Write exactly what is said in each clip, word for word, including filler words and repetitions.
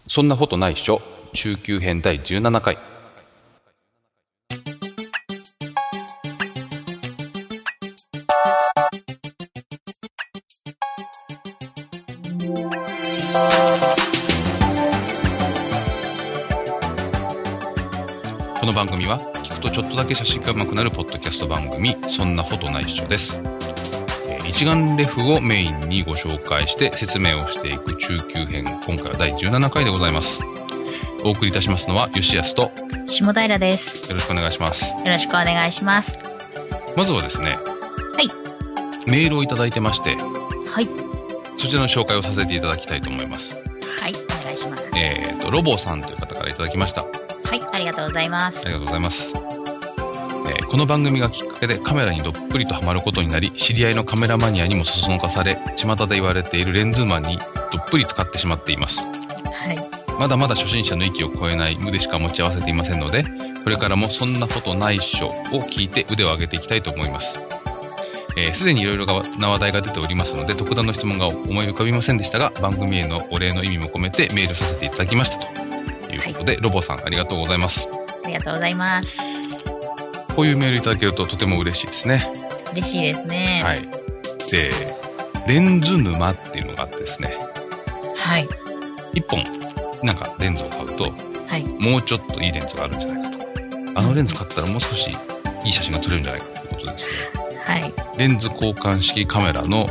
そんなことないっしょ中級編だいじゅうななかい。この番組は聞くとちょっとだけ写真が上手くなるポッドキャスト番組、そんなことないっしょです。一眼レフをメインにご紹介して説明をしていく中級編、今回はだいじゅうななかいでございます。お送りいたしますのは吉安と下平です。 よろしくお願いします。 よろしくお願いします。 まずはですね、 はい、 メールをいただいてまして、 はい、 そちらの紹介をさせていただきたいと思います。 はい、お願いします。 えーとロボさんという方からいただきました。 はい、ありがとうございます。 ありがとうございます。えー、この番組がきっかけでカメラにどっぷりとハマることになり、知り合いのカメラマニアにもそそのかされ、巷で言われているレンズマンにどっぷり使ってしまっています。 はい。 まだまだ初心者の域を超えない腕しか持ち合わせていませんので、これからもそんなことないっしょを聞いて腕を上げていきたいと思います。す、えー、で、にいろいろな話題が出ておりますので、特段の質問が思い浮かびませんでしたが、番組へのお礼の意味も込めてメールさせていただきましたということで、はい、ロボさんありがとうございます。 ありがとうございます。 こういうメールいただけるととても嬉しいですね。 嬉しいですね。 はい。で、レンズ沼っていうのがあってですね。 はい。 一本なんかレンズを買うと、 はい、 もうちょっといいレンズがあるんじゃないかと。あのレンズ買ったらもう少しいい写真が撮れるんじゃないかということですね。 はい。レンズ交換式カメラの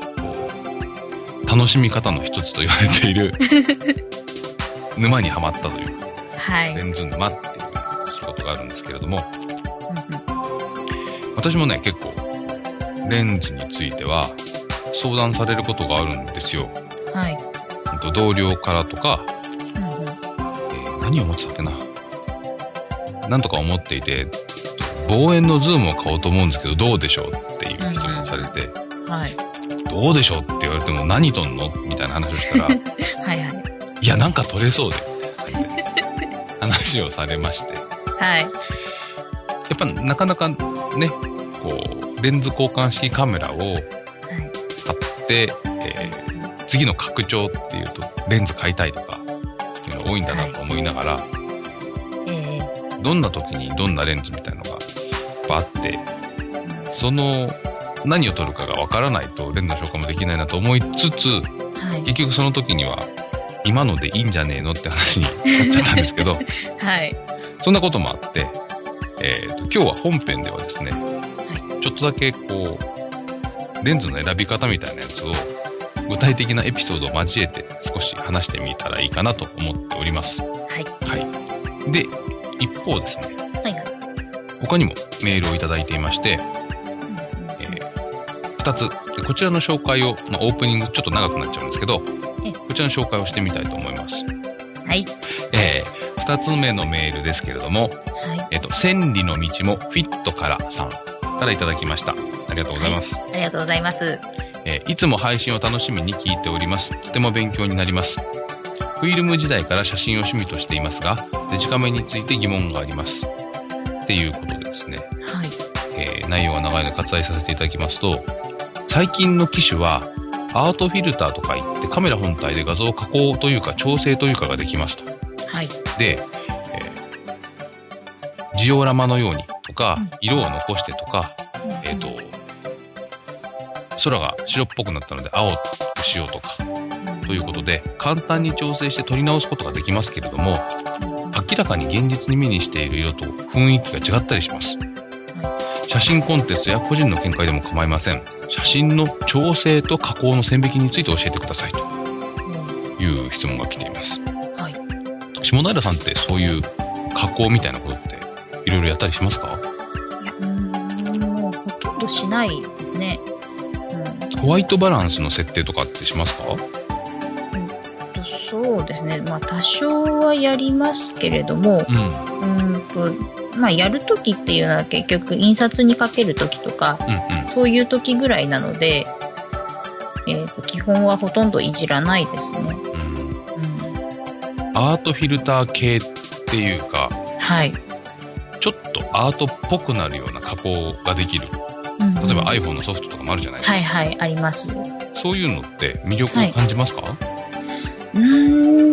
楽しみ方の一つと言われている沼にはまったというか、 はい、 レンズ沼っていうすることがあるんですけれども、私もね結構レンズについては相談されることがあるんですよ。 はい。 同僚からとか、うんうんえー、何を思ってたっけな、なんとか思っていて望遠のズームを買おうと思うんですけどどうでしょうっていう質問されて、 うんうんはい、 どうでしょうって言われても何撮んのみたいな話をしたらはい、はい、いやなんか撮れそうでみたいな話をされまして、 はい、やっぱなかなかねこうレンズ交換式カメラを買って、はいえー次の拡張っていうとレンズ買いたいとかっていうの多いんだなと思いながら、はいえー、どんな時にどんなレンズみたいなのがあって、うん、その何を撮るかがわからないとレンズの紹介もできないなと思いつつ、はい、結局その時には今のでいいんじゃねえのって話になっちゃったんですけど、はい、そんなこともあって、えーと、今日は本編ではですね、はい、ちょっとだけこうレンズの選び方みたいなやつを具体的なエピソードを交えて少し話してみたらいいかなと思っております。はい。はい。で、一方ですね。はいはい。他にもメールをいただいていまして、うんえー、ふたつ。こちらの紹介を、まあ、オープニングちょっと長くなっちゃうんですけど、こちらの紹介をしてみたいと思います。はい。えー、ふたつめのメールですけれども、はい。えっと、千里の道もフィットからさんからいただきました。ありがとうございます。 はい、ありがとうございます。 えー、いつも配信を楽しみに聞いております。とても勉強になります。フィルム時代から写真を趣味としていますが、デジカメについて疑問があります。っていうことでですね、はいえー、内容が長いので割愛させていただきますと、最近の機種はアートフィルターとか言ってカメラ本体で画像加工というか調整というかができますと。はい、で、えー、ジオラマのようにとか、色を残してとか、うん、えっと、空が白っぽくなったので青くしようとかということで簡単に調整して撮り直すことができますけれども、明らかに現実に目にしている色と雰囲気が違ったりします。写真コンテストや個人の見解でも構いません。写真の調整と加工の線引きについて教えてくださいという質問が来ています。はい、下平さんってそういう加工みたいなことっていろいろやったりしますか？ いや、うーん、もうほとんどしないですね。 ホワイトバランスの設定とかってしますか？うん、 そうですね。まあ多少はやりますけれども、うん、うんとまあやるときっていうのは結局印刷にかけるときとか、うんうん、そういうときぐらいなので、えーと、基本はほとんどいじらないですね。うんうん、 アートフィルター系っていうか、はい、ちょっとアートっぽくなるような加工ができる。例えば iPhone のソフトとかもあるじゃないですか。 はいはい、あります。 そういうのって魅力を感じますか？ はい、うーん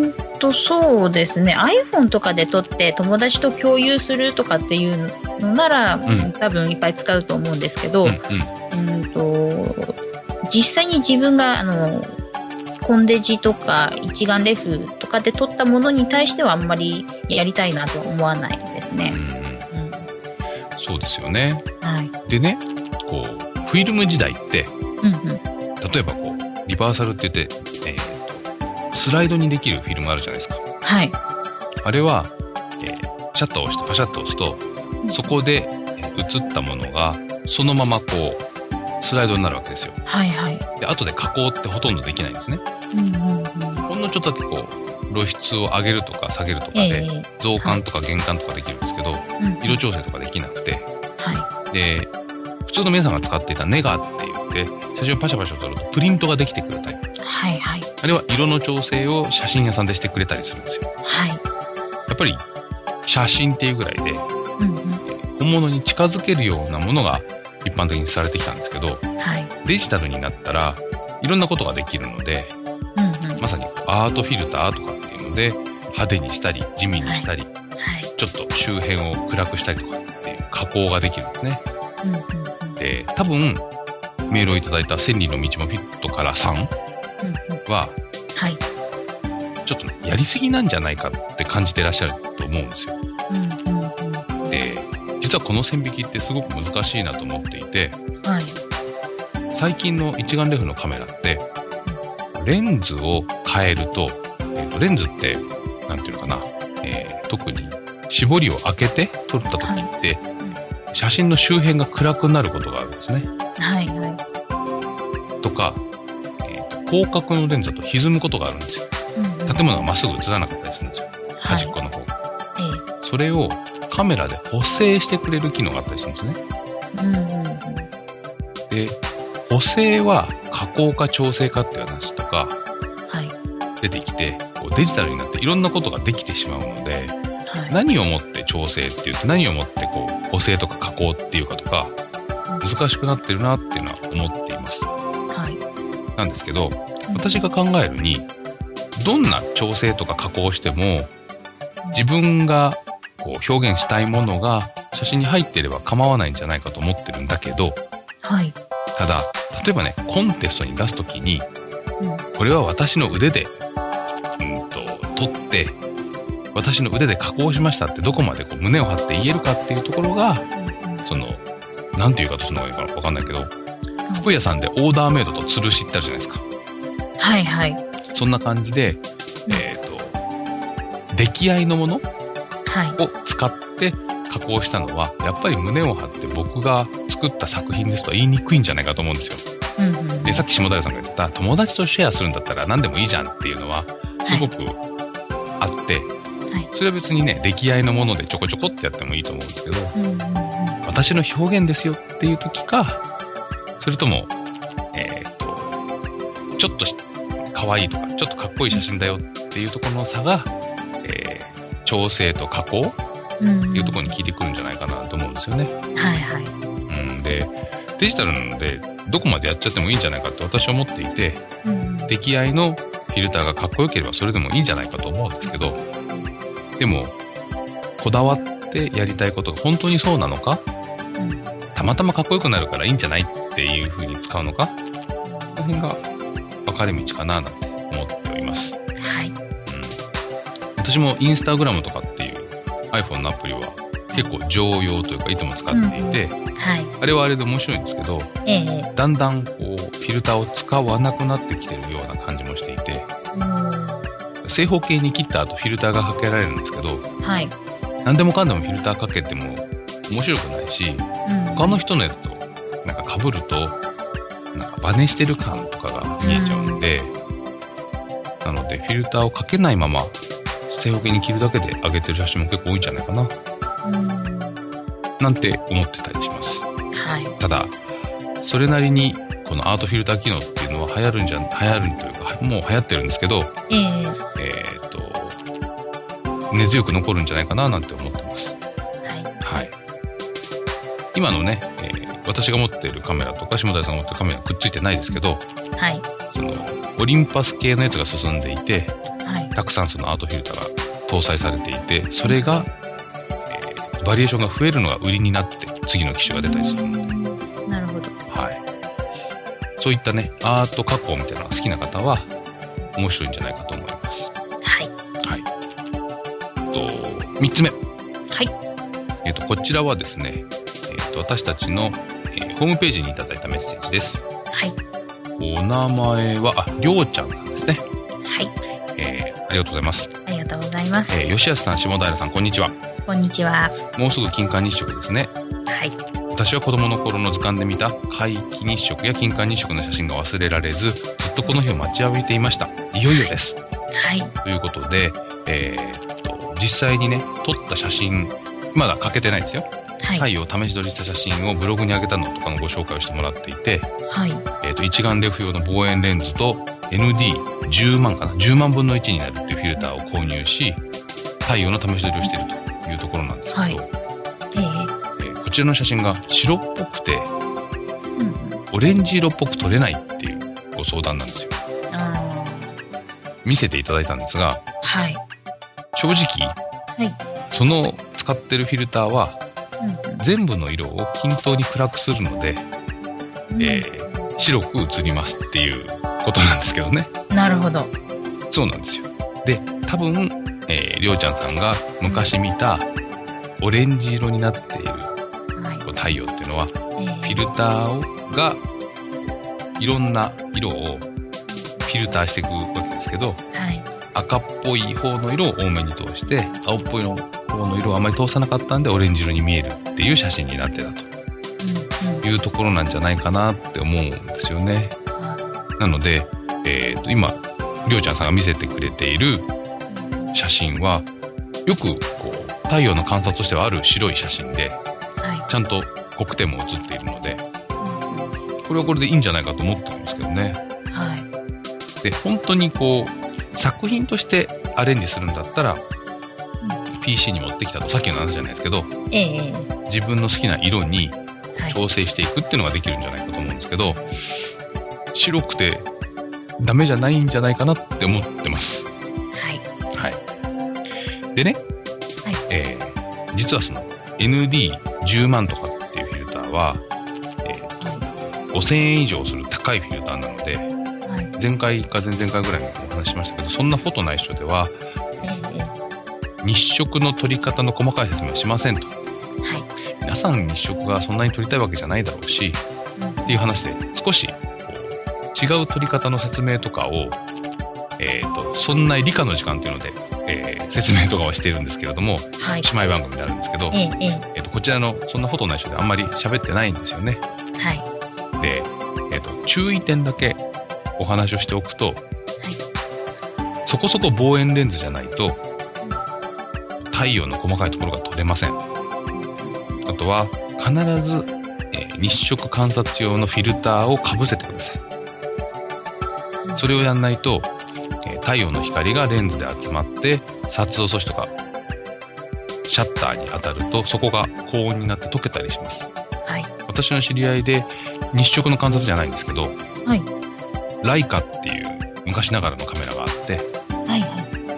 とそうですね iPhone とかで撮って友達と共有するとかっていうのなら、うん、多分いっぱい使うと思うんですけど、うんうんうんと実際に自分があのコンデジとか一眼レフとかで撮ったものに対してはあんまりやりたいなとは思わないですね、うんうん、 そうですよね、 はい、 でねこうフィルム時代って、 うんうん、 例えばこうリバーサルって言って、えーと、スライドにできるフィルムあるじゃないですか。 はい。 あれは、えー、シャッターを押してパシャッと押すと、うん、そこで映ったものがそのままこうスライドになるわけですよ。 はいはい。 で後で加工ってほとんどできないんですね。 うんうんうん、 ほんのちょっとだけこう露出を上げるとか下げるとかで、えー、増刊とか減刊とかできるんですけど、はい、色調整とかできなくて、 はい、 で普通の皆さんが使っていたネガって言って写真をパシャパシャ撮るとプリントができてくるタイプ。 はいはい。 あれは色の調整を写真屋さんでしてくれたりするんですよ。 はい。 やっぱり写真っていうぐらいで、 うんうん、 本物に近づけるようなものが一般的にされてきたんですけど、 はい、 デジタルになったらいろんなことができるので、 うんうん、 まさにアートフィルターとかっていうので派手にしたり地味にしたり、 はいはい、 ちょっと周辺を暗くしたりとかっていう加工ができるんですね。 うんうん、 で多分メールをいただいた千里の道もフィットからさんは、 はい、 ちょっとやりすぎなんじゃないかって感じてらっしゃると思うんですよ。 うんうんうん、 で実はこの線引きってすごく難しいなと思っていて、 はい、 最近の一眼レフのカメラってレンズを変えると、えー、とレンズってなんていうのかな、えー、特に絞りを開けて撮った時って、はい、写真の周辺が暗くなることがあるんですね。 はいはい。 とか、えー、と広角のレンズだと歪むことがあるんですよ。うんうん、建物がまっすぐ映らなかったりするんですよ。 はい、 端っこの方が、 えー。 それをカメラで補正してくれる機能があったりするんですね。 うんうんうん、 で補正は加工か調整かっていう話とか出てきて、はい、デジタルになっていろんなことができてしまうので、はい、何をもって調整って言って何をもってこう補正とか加工っていうかとか難しくなってるなっていうのは思っています、 はい、 なんですけど私が考えるにどんな調整とか加工をしても自分がこう表現したいものが写真に入っていれば構わないんじゃないかと思ってるんだけど、 はい、 ただ例えばねコンテストに出すときに、 うん、 これは私の腕で、うん、と撮って私の腕で加工しましたってどこまでこう胸を張って言えるかっていうところが、うんうん、そのなんていう言い方するのがいいか分かんないけど、うん、服屋さんでオーダーメイドと吊るしってあるじゃないですか。 はいはい。 そんな感じで、えーと、出来合いのものを使って加工したのは、やっぱり胸を張って僕が作った作品ですとは言いにくいんじゃないかと思うんですよ。 うんうん、 でさっき下平さんが言った友達とシェアするんだったら何でもいいじゃんっていうのはすごくあって、はい、それは別にね出来合いのものでちょこちょこってやってもいいと思うんですけど、 うんうんうん、 私の表現ですよっていう時かそれとも、えーと、ちょっと可愛いとかちょっとかっこいい写真だよっていうところの差が、えー、調整と加工っていうところに効いてくるんじゃないかなと思うんですよね。 はいはい。 うん、でデジタルなのでどこまでやっちゃってもいいんじゃないかって私は思っていて、 うん、 出来合いのフィルターがかっこよければそれでもいいんじゃないかと思うんですけど、でもこだわってやりたいことが本当にそうなのか、うん、たまたまかっこよくなるからいいんじゃないっていう風に使うのか、この辺が分かれ道かななんて思っております。 はい。うん、 私もインスタグラムとかっていう iPhone のアプリは結構常用というかいつも使っていて、 うんはい、 あれはあれで面白いんですけど、 ええ、 だんだんこうフィルターを使わなくなってきてるような感じもしていて、 うん、 正方形に切った後フィルターがかけられるんですけど、 はい、 何でもかんでもフィルターかけても面白くないし、うん、他の人のやつとなんか被るとなんかバネしてる感とかが見えちゃうので、うん、なのでフィルターをかけないまま正方形に切るだけで上げてる写真も結構多いんじゃないかな、うん、なんて思ってたりします。 はい、 ただそれなりにこのアートフィルター機能っていうのは流行るんじゃ流行るというかもう流行ってるんですけど、 えーえー、と根強く残るんじゃないかななんて思ってます。 はい、 はい、今のね、えー、私が持っているカメラとか下平さんが持っているカメラくっついてないですけど、 はい、 そのオリンパス系のやつが進んでいて、 はい、 たくさんそのアートフィルターが搭載されていて、それが、えー、バリエーションが増えるのが売りになって次の機種が出たりするので。 なるほど。はい。 そういったね、アート加工みたいなのが好きな方は面白いんじゃないかと思います。 はい。 はい。とみっつめ。 はい。 えっとこちらはですね、えー、と私たちの、えー、ホームページにいただいたメッセージです。 はい。 お名前はありょうちゃんさんですね。 はい。 えー、ありがとうございます。 ありがとうございます。 えー、吉安さん、下平さん、こんにちは。 こんにちは。 もうすぐ金環日食ですね。 はい。 私は子供の頃の図鑑で見た皆既日食や金環日食の写真が忘れられず、ずっとこの日を待ちわびていました。いよいよです。 はい。 ということで、えー、っと実際にね撮った写真、まだ欠けてないですよ。はい、太陽を試し撮りした写真をブログに上げたのとかのご紹介をしてもらっていて、 はい。 えー、っと一眼レフ用の望遠レンズと エヌディーじゅう 万かなじゅうまんぶんのいちになるっていうフィルターを購入し、太陽の試し撮りをしているというところなんですけど、はい、 えーこちらの写真が白っぽくて、うん、オレンジ色っぽく撮れないっていうご相談なんですよ。あ見せていただいたんですが、 はい、 正直、 はい、 その使ってるフィルターは、うん、全部の色を均等に暗くするので、うんえー、白く映りますっていうことなんですけどね。 なるほど。 そうなんですよ。で、多分、えー、りょうちゃんさんが昔見たオレンジ色になっている太陽っていうのは、えー、フィルターがいろんな色をフィルターしていくわけですけど、はい、赤っぽい方の色を多めに通して青っぽいの方の色をあまり通さなかったんでオレンジ色に見えるっていう写真になってたというところなんじゃないかなって思うんですよね。うん、なので、えー、と今りょうちゃんさんが見せてくれている写真はよくこう太陽の観察としてはある白い写真で、ちゃんと黒点も写っているので、これはこれでいいんじゃないかと思ってるんですけどね。 はい。 で、本当にこう作品としてアレンジするんだったら、うん、ピーシー に持ってきたとさっきの話じゃないですけど、 ええ、 自分の好きな色に調整していくっていうのができるんじゃないかと思うんですけど、はい、白くてダメじゃないんじゃないかなって思ってます。 はい。 はい。でね、はい、えー、実はそのエヌディーじゅう 万とかっていうフィルターは、えーと、ごせんえん以上する高いフィルターなので、はい、前回か前々回ぐらいにお話ししましたけど、そんなフォト内緒では、えー、日食の撮り方の細かい説明はしませんと。はい、皆さん日食がそんなに撮りたいわけじゃないだろうし、うん、っていう話で少しこう違う撮り方の説明とかを、えーと、そんな理科の時間っていうので、えー、説明とかはしているんですけれども、はい、姉妹番組であるんですけど、えーえー、とこちらのそんなフォト内緒であんまり喋ってないんですよね。 はい。 で、えー、と注意点だけお話をしておくと、はい、そこそこ望遠レンズじゃないと太陽の細かいところが撮れません。あとは必ず、えー、日食観察用のフィルターをかぶせてください。それをやんないと太陽の光がレンズで集まって撮影素子とかシャッターに当たるとそこが高温になって溶けたりします。はい、私の知り合いで日食の観察じゃないんですけど、はい、ライカっていう昔ながらのカメラがあって、はいはい、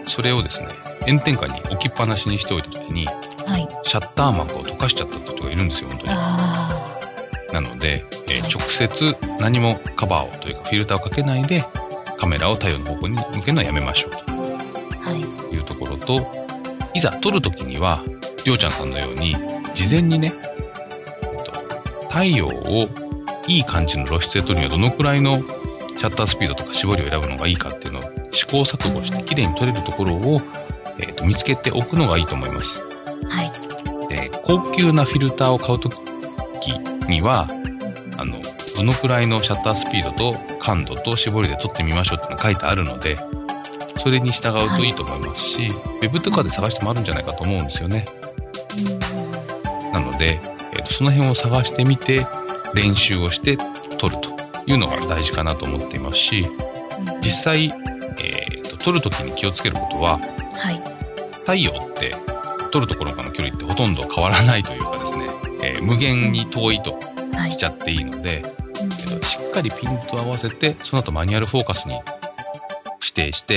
それをですね炎天下に置きっぱなしにしておいた時に、はい、シャッター膜を溶かしちゃったって人がいるんですよ本当に。あなので、えー、直接何もカバーをというかフィルターをかけないでカメラを太陽の方向に向けるのはやめましょうというところと、はい、いざ撮るときにはりょうちゃんさんのように事前にね、えっと、太陽をいい感じの露出で撮るにはどのくらいのシャッタースピードとか絞りを選ぶのがいいかっていうのを試行錯誤して綺麗に撮れるところを、えっと、見つけておくのがいいと思います。はい。で、高級なフィルターを買うときにはあのどのくらいのシャッタースピードと感度と絞りで撮ってみましょうってのが書いてあるので、それに従うといいと思いますし、はい、ウェブとかで探してもあるんじゃないかと思うんですよね。うん、なので、えーと、その辺を探してみて練習をして撮るというのが大事かなと思っていますし、実際、えーと、撮るときに気をつけることは、はい、太陽って撮るところからの距離ってほとんど変わらないというかですね、えー、無限に遠いとしちゃっていいので、はい、えーと、しっかりピント合わせてその後マニュアルフォーカスに指定して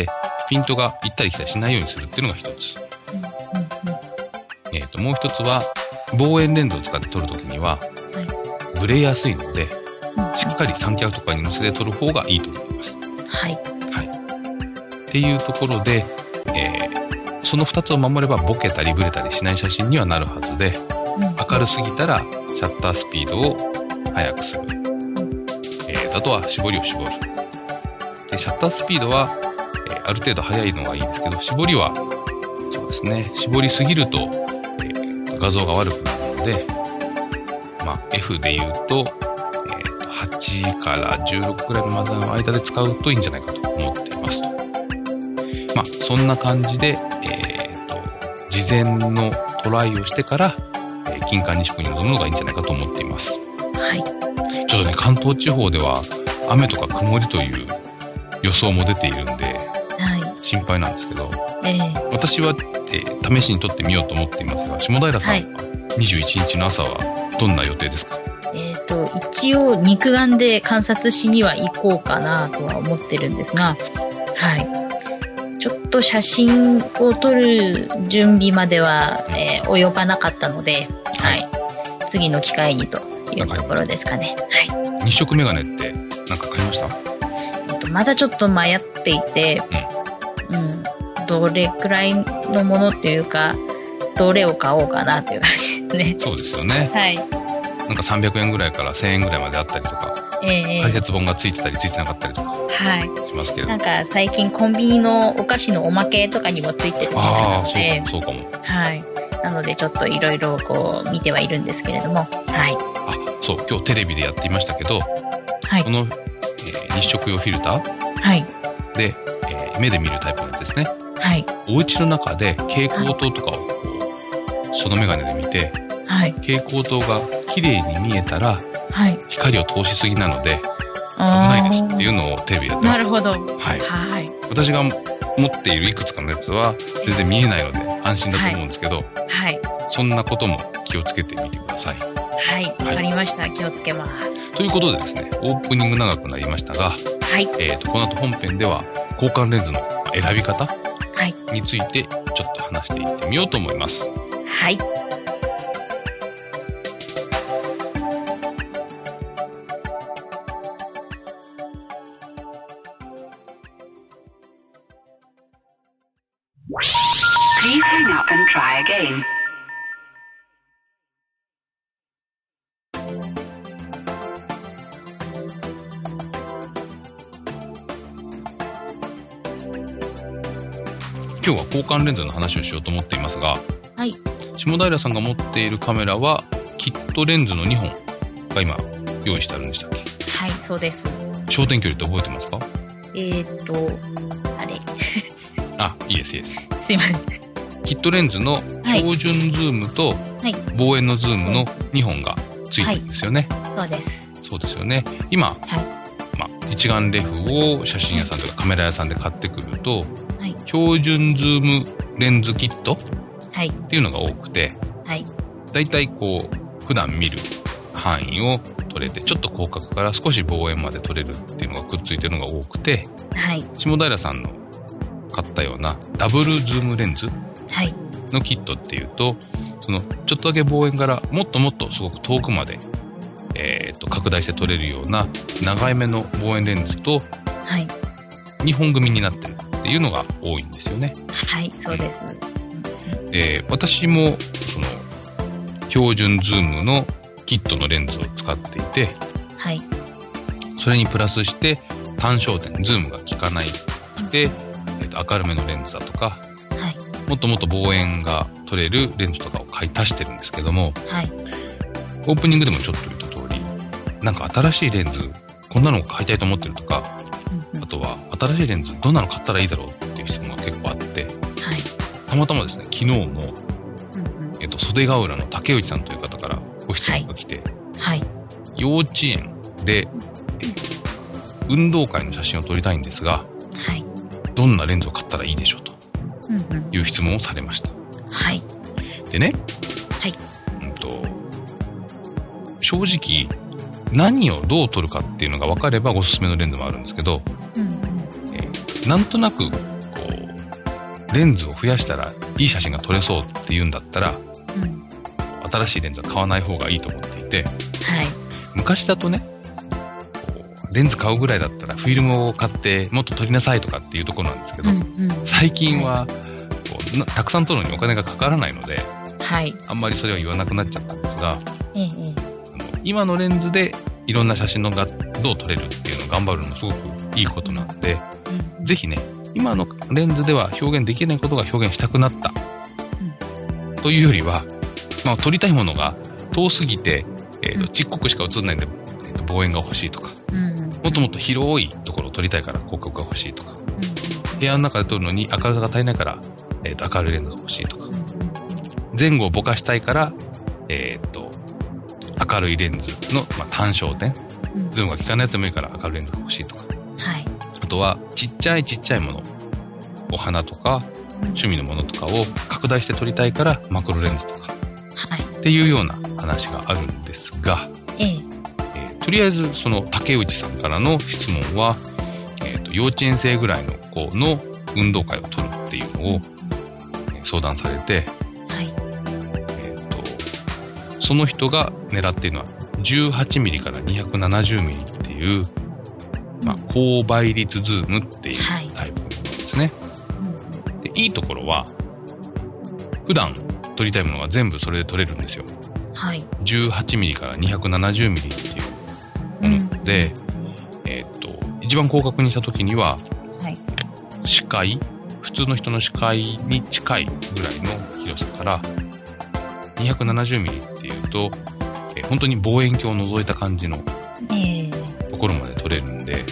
ピントが行ったり来たりしないようにするっていうのが一つ。うんうんうん、えっと、もう一つは、望遠レンズを使って撮るときには、はい、ブレやすいので、うん、しっかり三脚とかに乗せて撮る方がいいと思います。 はい。はい。 っていうところで、えー、その二つを守ればボケたりブレたりしない写真にはなるはずで、うん、明るすぎたらシャッタースピードを速くする。うん、えー、あとは絞りを絞る。で、シャッタースピードは、えー、ある程度速いのがいいんですけど、絞りは、そうですね、絞りすぎると、えー、画像が悪くなるので、まあ、F で言うと、えー、とはちからじゅうろくくらいのまでの間で使うといいんじゃないかと思っていますと。まあ、そんな感じで、えー、と事前のトライをしてから、えー、金環日食に臨むのがいいんじゃないかと思っています。 はい。 ちょっとね、関東地方では雨とか曇りという予想も出ているんで、はい、心配なんですけど、えー、私は、えー、試しに撮ってみようと思っていますが、下平さんはにじゅういちにちの朝はどんな予定ですか？ えーと、一応肉眼で観察しには行こうかなとは思ってるんですが、はい。ちょっと写真を撮る準備までは、えー、及ばなかったので、はい、はい。次の機会にというところですかね。はい。 日食メガネって何か買いました？ えーと、まだちょっと迷っていて、うん。うん、どれくらいのものっていうか、どれを買おうかなっていう感じですね。 そうですよね。 はい。 なんかさんびゃくえんぐらいからせんえんぐらいまであったりとか、えー、解説本がついてたりついてなかったりとかしますけど、はい、 なんか最近コンビニのお菓子のおまけとかにもついてるみたいなので、 あ、そうかも、そうかも。 はい。なのでちょっといろいろこう見てはいるんですけれども、はい。 あ、そう、今日テレビでやっていましたけど、はい。この、えー、日食用フィルター、はい。で、えー、目で見るタイプのやつですね。はい。お家の中で蛍光灯とかをこう、そのメガネで見て、はい。蛍光灯が綺麗に見えたら、はい。光を通しすぎなので、危ないですっていうのをテレビでやってます。 なるほど。 はい。はい。私が持っているいくつかのやつは全然見えないので安心だと思うんですけど、はい。はい、そんなことも気をつけてみてください。 はい。わ、はい、かりました。気をつけます。 ということでですね、オープニング長くなりましたが、はい。えっと、この後本編では交換レンズの選び方、はい。についてちょっと話していってみようと思います。 はい。 Please hang up and try again. 今日は交換レンズの話をしようと思っていますが、 はい、 下平さんが持っているカメラはキットレンズのにほんが今用意してあるんでしたっけ？ はい、そうです。 焦点距離って覚えてますか？ えーっとあれあ、いいですいいです。 すいません。 キットレンズの標準ズームと望遠のズームのにほんがついてるんですよね。 はい、そうです。 そうですよね。今、はい、まあ、一眼レフを写真屋さんとかカメラ屋さんで買ってくると、はい、標準ズームレンズキットっていうのが多くて、はい、だいたいこう普段見る範囲を撮れて、ちょっと広角から少し望遠まで撮れるっていうのがくっついてるのが多くて、はい、下平さんの買ったようなダブルズームレンズのキットっていうと、そのちょっとだけ望遠からもっともっとすごく遠くまで、えー、と拡大して撮れるような長い目の望遠レンズとにほん組になってるっていうのが多いんですよね。 はい、そうです。 うんえー、私もその標準ズームのキットのレンズを使っていて、はい、それにプラスして単焦点、ズームが効かないで、えー、と明るめのレンズだとか、はい、もっともっと望遠が撮れるレンズとかを買い足してるんですけども、はい、オープニングでもちょっと言った通り、なんか新しいレンズこんなの買いたいと思ってるとか、うんうん、あとは新しいレンズどんなの買ったらいいだろうっていう質問が結構あって、はい、たまたまですね、昨日も、うんうんえっと、袖ヶ浦の竹内さんという方からご質問が来て、はいはい、幼稚園で、えー、運動会の写真を撮りたいんですが、はい、どんなレンズを買ったらいいでしょうという質問をされました。はい、でね、はいうんと、正直何をどう撮るかっていうのが分かればおすすめのレンズもあるんですけど、うんうんえー、なんとなくこうレンズを増やしたらいい写真が撮れそうっていうんだったら、うん、新しいレンズは買わない方がいいと思っていて、はい、昔だとね、レンズ買うぐらいだったらフィルムを買ってもっと撮りなさいとかっていうところなんですけど、うんうん、最近はこうたくさん撮るのにお金がかからないので、はい、あんまりそれは言わなくなっちゃったんですが、ええ、あの今のレンズでいろんな写真の画像を撮れるっていうのを頑張るのもすごくいいことなので、うん、ぜひね、今のレンズでは表現できないことが表現したくなった、うん、というよりは、まあ、撮りたいものが遠すぎて、えーと、ちっこくしか映らないんで、えーと、望遠が欲しいとか、うん、もっともっと広いところを撮りたいから広角が欲しいとか、うん、部屋の中で撮るのに明るさが足りないから、えーと、明るいレンズが欲しいとか、うん、前後をぼかしたいから、えーと、明るいレンズの、まあ、単焦点、うん、ズームが効かないやつでもいいから明るいレンズが欲しいとか、はい、あとはちっちゃいちっちゃいもの、お花とか趣味のものとかを拡大して撮りたいからマクロレンズとか、はい、っていうような話があるんですが、えええー、とりあえずその竹内さんからの質問は、えーと、幼稚園生ぐらいの子の運動会を撮るっていうのを、えー、相談されて、はい、えーと、その人が狙っているのはじゅうはちミリからにひゃくななじゅうミリっていう、まあ、高倍率ズームっていうタイプなんですね。はい、でいいところは普段撮りたいものが全部それで撮れるんですよ。はい、じゅうはちミリからにひゃくななじゅうミリっていうもので、うん、えっと一番広角にした時には、はい、視界普通の人の視界に近いぐらいの広さからにひゃくななじゅうミリっていうと、え本当に望遠鏡を覗いた感じのところまで撮れるんで、え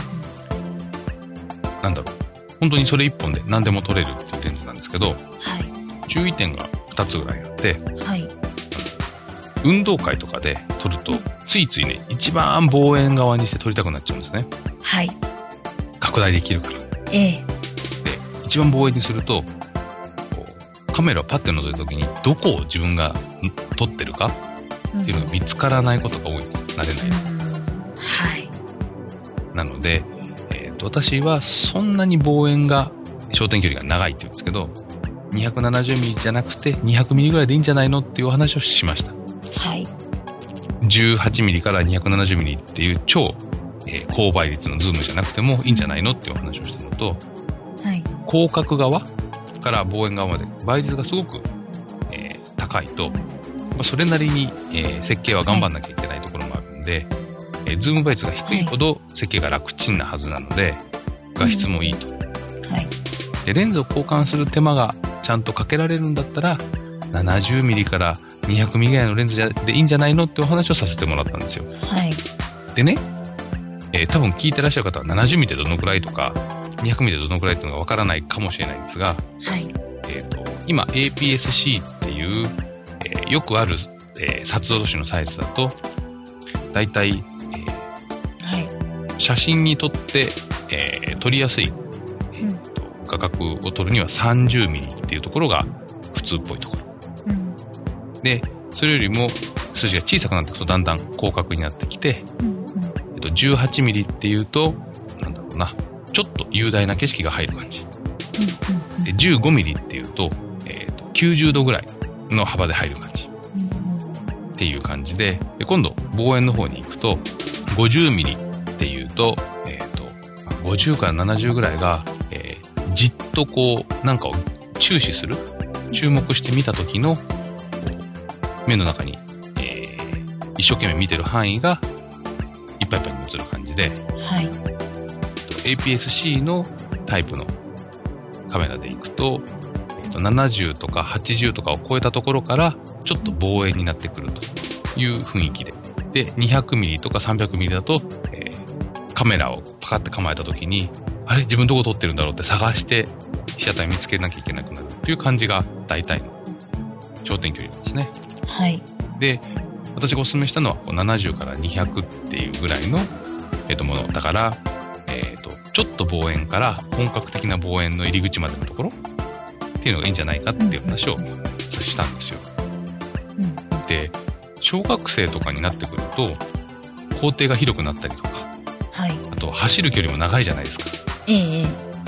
ー、なんだろう、本当にそれ一本で何でも撮れるっていうレンズなんですけど、はい、注意点がふたつぐらいあって、はい、運動会とかで撮るとついついね、一番望遠側にして撮りたくなっちゃうんですね。はい。拡大できるから。ええ。で、一番望遠にすると、こうカメラをパッて覗いた時にどこを自分が撮ってるかっていうのが見つからないことが多いんです。慣れない。うん、はい。なので、えーと、私はそんなに望遠が焦点距離が長いって言うんですけど、にひゃくななじゅうミリじゃなくてにひゃくミリぐらいでいいんじゃないのっていうお話をしました。はい。じゅうはちミリからにひゃくななじゅうミリっていう超、えー、高倍率のズームじゃなくてもいいんじゃないのっていうお話をしたのと、はい、広角側から望遠側まで倍率がすごく、えー、高いと、まあ、それなりに、えー、設計は頑張んなきゃいけないところもあるんで、はい、えー、ズーム倍率が低いほど設計が楽ちんなはずなので、はい、画質もいいと、うん、はい、でレンズを交換する手間がちゃんとかけられるんだったらななじゅうミリからにひゃくミリぐらいのレンズでいいんじゃないのってお話をさせてもらったんですよ。はい。でね、えー、多分聞いてらっしゃる方はななじゅうミリってどのくらいとかにひゃくミリってどのくらいっていうのがわからないかもしれないんですが、はい。えっと、今 エーピーエスシー っていう、えー、よくある、えー、撮像紙のサイズだとだいたい、えーはい、写真に撮って、えー、撮りやすい、えーと、画角を撮るにはさんじゅうミリっていうところが普通っぽいところ。で、それよりも数字が小さくなっていくとだんだん広角になってきて、うんうん、えっと、じゅうはちミリっていうと、なんだろうな、ちょっと雄大な景色が入る感じ。うんうんうん、で、じゅうごミリっていうと、えっと、きゅうじゅうどぐらいの幅で入る感じ。うんうん、っていう感じで、で、今度、望遠の方に行くと、ごじゅうミリっていうと、えっと、ごじゅうからななじゅうぐらいが、えー、じっとこう、なんかを注視する、注目してみた時の、目の中に、えー、一生懸命見てる範囲がいっぱいいっぱいに映る感じで、はい、エーピーエスシー のタイプのカメラでいくと、えーと、ななじゅうとかはちじゅうとかを超えたところからちょっと望遠になってくるという雰囲気で、でにひゃくミリとかさんびゃくミリだと、えー、カメラをパカって構えた時に、あれ自分どこ撮ってるんだろうって探して被写体見つけなきゃいけなくなるという感じが大体の焦点距離なんですね。はい。で、私がお勧めしたのはななじゅうからにひゃくっていうぐらいの、えー、とものだから、えーと、ちょっと望遠から本格的な望遠の入り口までのところっていうのがいいんじゃないかっていう話をしたんですよ。うん、で、小学生とかになってくると校庭が広くなったりとか、はい、あと走る距離も長いじゃないですか。ええ、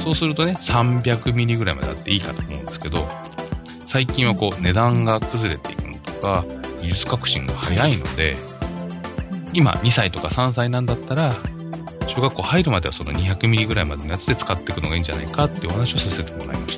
そうするとね、さんびゃくミリぐらいまであっていいかと思うんですけど、最近はこう値段が崩れていくのとか、技術革新が早いので、今にさいとかさんさいなんだったら、小学校入るまではそのにひゃくミリぐらいまでのやつで使っていくのがいいんじゃないかっていうお話をさせてもらいました。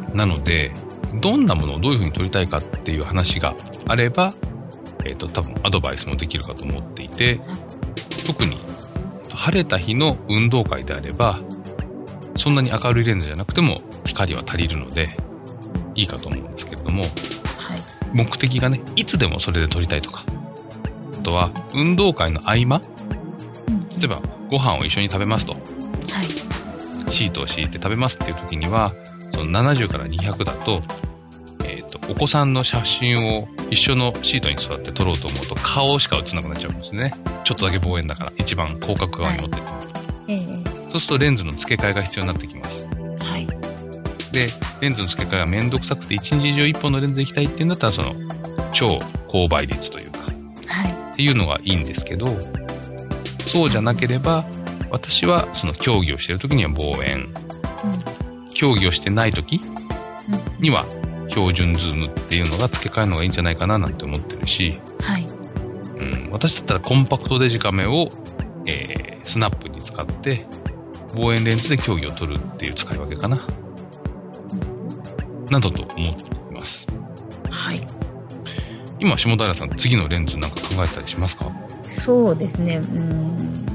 なので、どんなものをどういうふうに撮りたいかっていう話があれば、えっと、多分アドバイスもできるかと思っていて、特に晴れた日の運動会であれば、そんなに明るいレンズじゃなくても光は足りるのでいいかと思うんですけれども、はい、目的がね、いつでもそれで撮りたいとか、あとは運動会の合間、例えばご飯を一緒に食べますと、はい、シートを敷いて食べますっていう時には、そのななじゅうからにひゃくだと、えーと、お子さんの写真を一緒のシートに座って撮ろうと思うと顔しか映らなくなっちゃうんですね。ちょっとだけ望遠だから、一番広角側に持ってって、はいえー、そうするとレンズの付け替えが必要になってきます。はい、で、レンズの付け替えがめんどくさくて一日中一本のレンズでいきたいっていうんだったら、その超高倍率というか、はい、っていうのがいいんですけど、そうじゃなければ、私はその競技をしている時には望遠、うん、競技をしてない時には標準ズームっていうのが付け替えるのがいいんじゃないかななんて思ってるし、はいうん、私だったらコンパクトデジカメを、えー、スナップに使って望遠レンズで競技を撮るっていう使い分けかな、うん、などと思っています。はい。今下平さん、次のレンズなんか考えたりしますか？ そうですね、うん、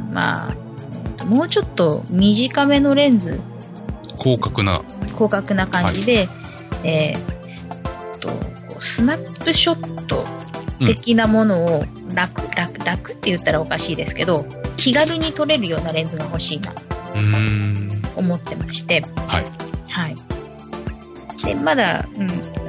まあもうちょっと短めのレンズ、 広角な広角な感じで、はいえー、とこうスナップショット的なものを楽、うん、楽楽って言ったらおかしいですけど、気軽に撮れるようなレンズが欲しいなと思ってまして、はいはい、でまだ、うん、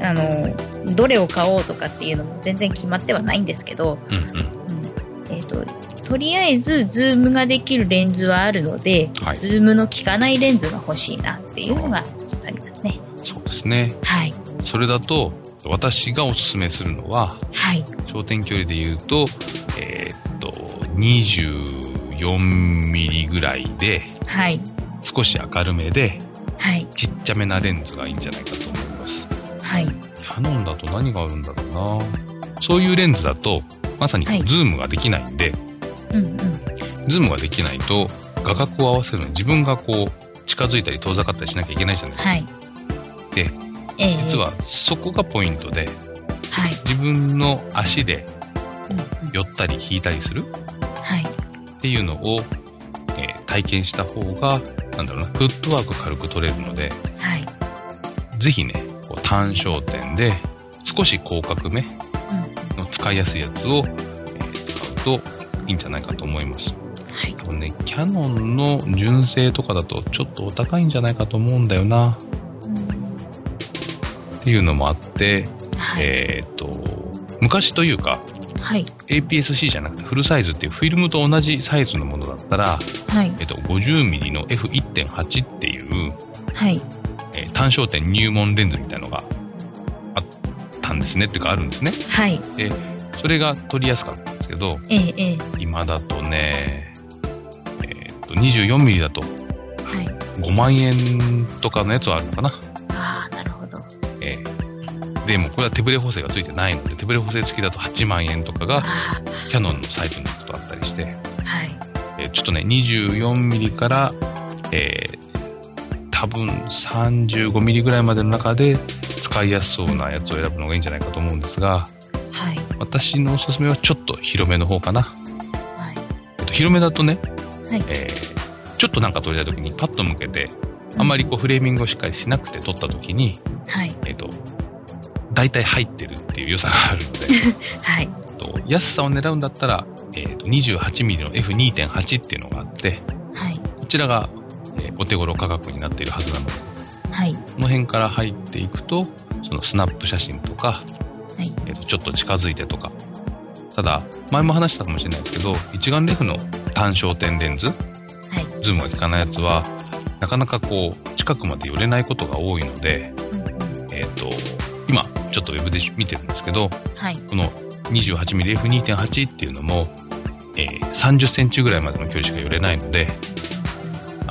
あのどれを買おうとかっていうのも全然決まってはないんですけど、うんうんうんえー、ととりあえずズームができるレンズはあるので、はい、ズームの効かないレンズが欲しいなっていうのがちょっとありますね。 そうですね。はい。それだと私がおすすめするのは、はい、焦点距離で言うと、えー、っとにじゅうよんミリぐらいで、はい、少し明るめで、はい、ちっちゃめなレンズがいいんじゃないかと思います。はい。キヤノンだと何があるんだろうな。そういうレンズだとまさにズームができないんで、はいうんうん、ズームができないと画角を合わせるのに自分がこう近づいたり遠ざかったりしなきゃいけないじゃないですか。はい、で、えー、実はそこがポイントで、はい、自分の足で寄ったり引いたりする、はい、っていうのを、えー、体験した方がなんだろうな、フットワーク軽く取れるので、はい、ぜひねこう単焦点で少し広角めの使いやすいやつを、えー、使うといいんじゃないかと思います。はい。多分ね、キヤノンの純正とかだとちょっとお高いんじゃないかと思うんだよな。うん、っていうのもあって、はい、えっと昔というか、はい、エーピーエスシー じゃなくてフルサイズっていうフィルムと同じサイズのものだったら、はい、えっと ごじゅうミリ の エフいってんはち っていう、はいえー、単焦点入門レンズみたいなのがあったんですねっていうかあるんですね。はい。でそれが撮りやすかったんですけど、ええええ、今だとね、えー、っと にじゅうよんミリ だとごまんえんとかのやつはあるのかな。 ああ、なるほど。 えー、でもこれは手ブレ補正がついてないので、手ブレ補正付きだとはちまんえんとかがキヤノンのサイズに行くとあったりして、はいえー、ちょっとね にじゅうよんミリ から、えー、多分 さんじゅうごミリ ぐらいまでの中で使いやすそうなやつを選ぶのがいいんじゃないかと思うんですが、はい、私のおすすめはちょっと広めの方かな。はい、えっと、広めだとね、はいえー、ちょっとなんか撮りたいときにパッと向けて、うん、あんまりこうフレーミングをしっかりしなくて撮ったときに、はいえっと、大体入ってるっていう良さがあるので、はい、と安さを狙うんだったら、えー、と にじゅうはちミリ の エフにてんはち っていうのがあって、はい、こちらが、えー、お手頃価格になっているはずなので、はい、この辺から入っていくとそのスナップ写真とか、はいえー、とちょっと近づいてとか、ただ前も話したかもしれないですけど、一眼レフの単焦点レンズ、はい、ズームが効かないやつはなかなかこう近くまで寄れないことが多いので、うんうんえー、と今ちょっとウェブで見てるんですけど、はい、この にじゅうはちミリ エフにてんはち っていうのも、えー、さんじゅっセンチぐらいまでの距離しか寄れないので、あ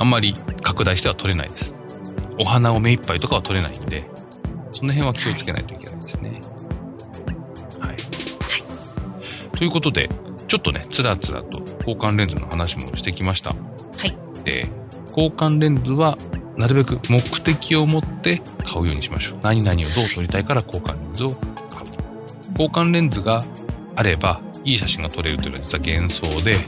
あんまり拡大しては撮れないです。お花を目いっぱいとかは撮れないんで、その辺は気をつけないといけないですね。はい。はい、ということで、ちょっとね、つらつらと交換レンズの話もしてきました。 はい。 で、交換レンズはなるべく目的を持って買うようにしましょう。何々をどう撮りたいから交換レンズを買う。交換レンズがあればいい写真が撮れるというのは実は幻想で、はい、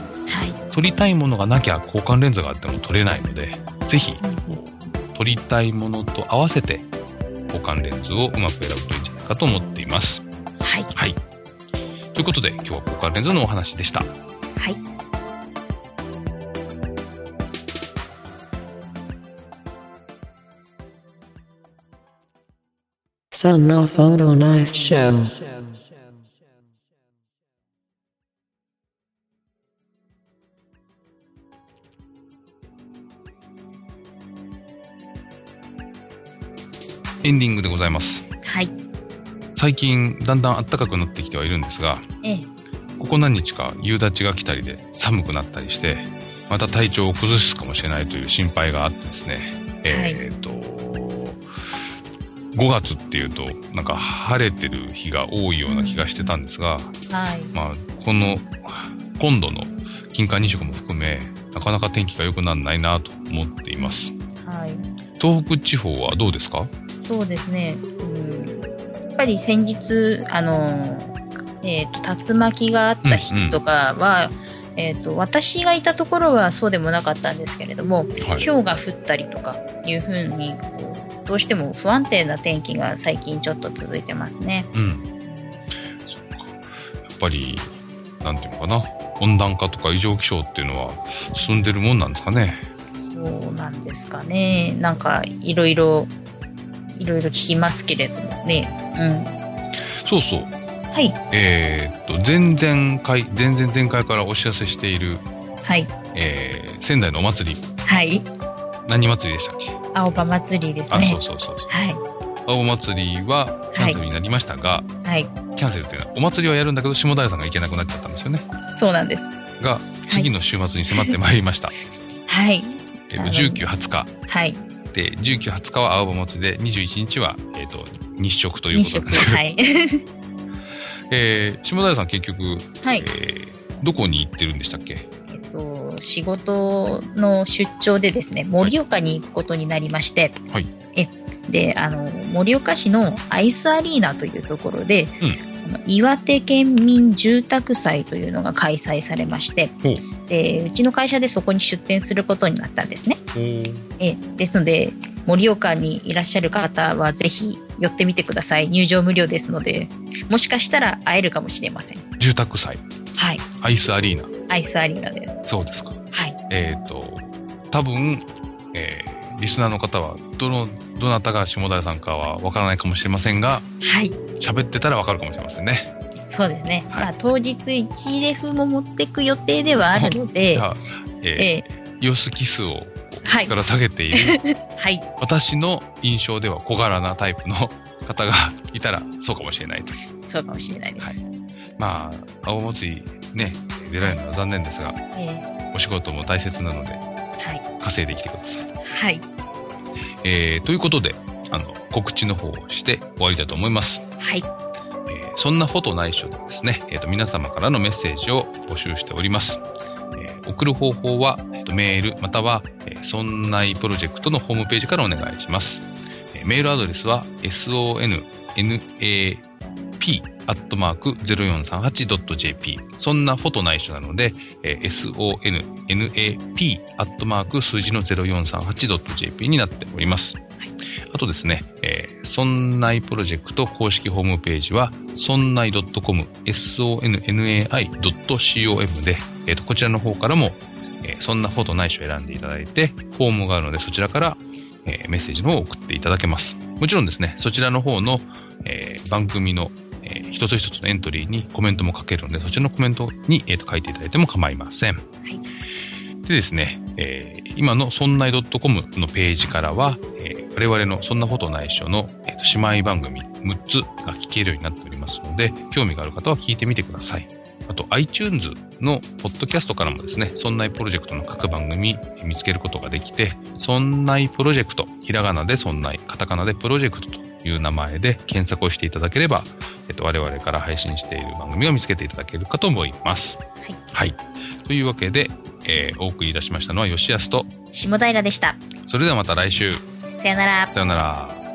撮りたいものがなきゃ交換レンズがあっても撮れないので、ぜひ撮りたいものと合わせて交換レンズをうまく選ぶといいんじゃないかと思っています。 はい。 はい。ということで今日は交換レンズのお話でした。はい。 Sunno Photo Nice Show。 エンディングでございます。 はい。 最近だんだん暖かくなってきてはいるんですが、 ええ、 ここ何日か夕立が来たりで寒くなったりして、また体調を崩すかもしれないという心配があってですね、はい、えっと、ごがつっていうとなんか晴れてる日が多いような気がしてたんですが、 うん、はい、 まあこの今度の金環日食も含めなかなか天気が良くならないなと思っています。 はい。 東北地方はどうですか？ そうですね。うん、やっぱり先日あの、えーと、竜巻があった日とかは、うんうん、えーと、私がいたところはそうでもなかったんですけれども、はい、氷が降ったりとかいうふうにこうどうしても不安定な天気が最近ちょっと続いてますね。 うん。そうか。やっぱりなんていうのかな、温暖化とか異常気象っていうのは進んでるもんなんですかね。 そうなんですかね。なんかいろいろいろいろ聞きますけれどもね。 うん。そうそう。 はい。 えー、っと前々回前々前回からお知らせしている、 はい。 えー、仙台のお祭り。 はい。 何祭りでしたっけ？ 青葉祭りですね。 あ、そうそうそうそう。 はい。 青祭りはキャンセルになりましたが、 はい。 キャンセルっていうのはお祭りはやるんだけど下平さんが行けなくなっちゃったんですよね。 そうなんです。 が次の週末に迫ってまいりました。 はい。 えっとじゅうく、はつか。 はい。 でじゅうく、はつかは青葉祭りでにじゅういちにちはえっと日食ということなんですけど。 はい。 えー、下平さん結局、 はい、 えー、どこに行ってるんでしたっけ？ えっと、仕事の出張でですね、盛岡に行くことになりまして、 はい、 えであの盛岡市のアイスアリーナというところで、うん、あの岩手県民住宅祭というのが開催されまして、でうちの会社でそこに出店することになったんですね。えですので盛岡にいらっしゃる方はぜひ寄ってみてください。入場無料ですので、もしかしたら会えるかもしれません。 住宅祭。 はい。 アイスアリーナ。 アイスアリーナです。 そうですか。 はい。 えっと、多分、えー、リスナーの方は、どの、どなたが下平さんかはわからないかもしれませんが、 はい。 喋ってたらわかるかもしれませんね。 そうですね。はい、まあ、当日いちレフも持っていく予定ではあるので、 じゃあ、えーえー、ヨスキスをから下げている、 はい、 私の印象では小柄なタイプの方がいたらそうかもしれないと。 そうかもしれないです。はい、 まあ青祭りね出られるのは残念ですが、えー、お仕事も大切なので、はい、稼いできてください。 はい。 えー、ということであの告知の方をして終わりだと思います。 はい。 えー、そんなフォト内緒でですね、えーと、皆様からのメッセージを募集しております。送る方法は、えっと、メールまたは、えー、そんないプロジェクトのホームページからお願いします。えー、メールアドレスは ソンナピー アットマーク ゼロよんさんはち ドット ジェーピー そんなフォト内緒なので、えー、ソンナピー アットマーク数字の ゼロよんさんはち ドット ジェーピー になっております。はい、あとですね、えー、そんないプロジェクト公式ホームページはそんない .com ソンナイ ドット コム で、えー、とこちらの方からも、えー、そんなフォト内緒を選んでいただいてフォームがあるのでそちらから、えー、メッセージの方を送っていただけます。もちろんですねそちらの方の、えー、番組の、えー、一つ一つのエントリーにコメントも書けるのでそちらのコメントに、えー、と書いていただいても構いません。はい、でですね、えー、今のそんない .com のページからは、えー、我々のそんなフォト内緒の、えー、と姉妹番組むっつが聞けるようになっておりますので興味がある方は聞いてみてください。 あと iTunes のポッドキャストからもですね、そんないプロジェクトの各番組見つけることができて、そんないプロジェクト、ひらがなでそんない、カタカナでプロジェクトという名前で検索をしていただければ、えっと、我々から配信している番組を見つけていただけるかと思います。はい。はい。というわけで、えー、お送りいたしましたのは吉安と下平でした。 それではまた来週。 さよなら。 さよなら。